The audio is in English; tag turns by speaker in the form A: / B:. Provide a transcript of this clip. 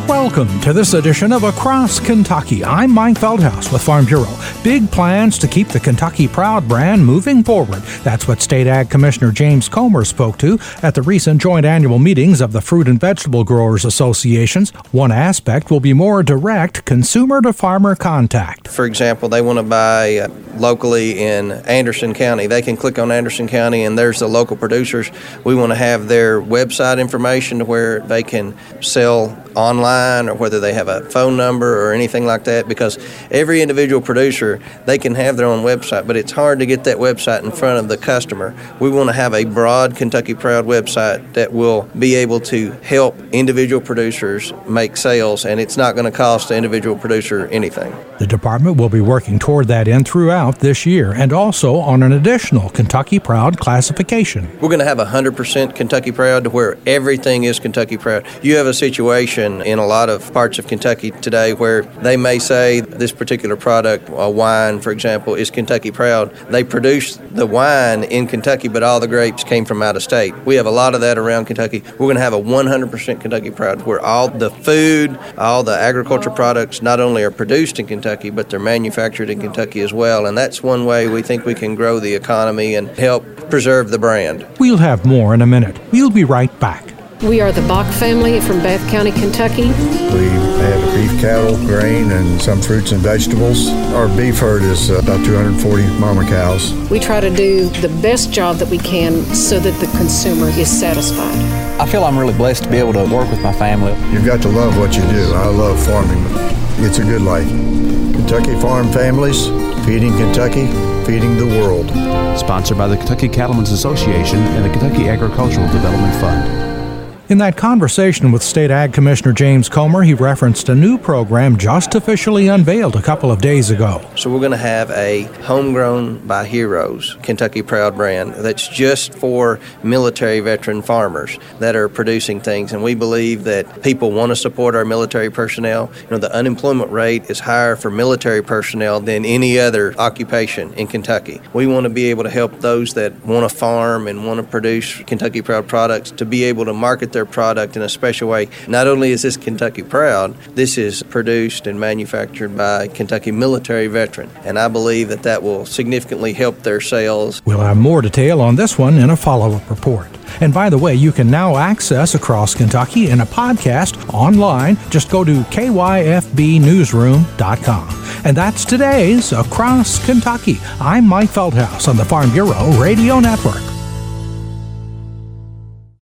A: Welcome to this edition of Across Kentucky. I'm Mike Feldhaus with Farm Bureau. Big plans to keep the Kentucky Proud brand moving forward. That's what State Ag Commissioner James Comer spoke to at the recent joint annual meetings of the Fruit and Vegetable Growers Associations. One aspect will be more direct consumer-to-farmer contact.
B: For example, they want to buy locally in Anderson County. They can click on Anderson County and there's the local producers. We want to have their website information to where they can sell online, or whether they have a phone number or anything like that, because every individual producer, they can have their own website, but it's hard to get that website in front of the customer. We want to have a broad Kentucky Proud website that will be able to help individual producers make sales, and it's not going to cost the individual producer anything.
A: The department will be working toward that end throughout this year, and also on an additional Kentucky Proud classification.
B: We're going to have 100% Kentucky Proud, to where everything is Kentucky Proud. You have a situation in a lot of parts of Kentucky today where they may say this particular product, a wine, for example, is Kentucky Proud. They produce the wine in Kentucky, but all the grapes came from out of state. We have a lot of that around Kentucky. We're going to have a 100% Kentucky Proud, where all the food, all the agriculture products not only are produced in Kentucky, but they're manufactured in Kentucky as well. And that's one way we think we can grow the economy and help preserve the brand.
A: We'll have more in a minute. We'll be right back.
C: We are the Bach family from Bath County, Kentucky.
D: We have beef cattle, grain, and some fruits and vegetables. Our beef herd is about 240 mama cows.
C: We try to do the best job that we can so that the consumer is satisfied.
E: I feel I'm really blessed to be able to work with my family.
D: You've got to love what you do. I love farming. It's a good life. Kentucky Farm Families, feeding Kentucky, feeding the world.
F: Sponsored by the Kentucky Cattlemen's Association and the Kentucky Agricultural Development Fund.
A: In that conversation with State Ag Commissioner James Comer, he referenced a new program just officially unveiled a couple of days ago.
B: So we're going to have a homegrown by Heroes Kentucky Proud brand that's just for military veteran farmers that are producing things. And we believe that people want to support our military personnel. You know, the unemployment rate is higher for military personnel than any other occupation in Kentucky. We want to be able to help those that want to farm and want to produce Kentucky Proud products to be able to market their product in a special way. Not only is this Kentucky Proud, this is produced and manufactured by Kentucky military veteran, and I believe that that will significantly help their sales.
A: We'll have more detail on this one in a follow-up report. And by the way, you can now access Across Kentucky in a podcast online. Just go to kyfbnewsroom.com. And that's today's Across Kentucky. I'm Mike Feldhaus on the Farm Bureau Radio Network.